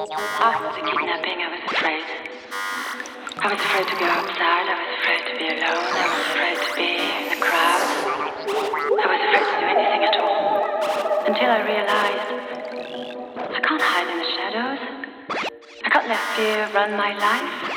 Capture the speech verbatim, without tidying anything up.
After the kidnapping, I was afraid. I was afraid to go outside, I was afraid to be alone, I was afraid to be in a crowd. I was afraid to do anything at all. Until I realized I can't hide in the shadows. I can't let fear run my life.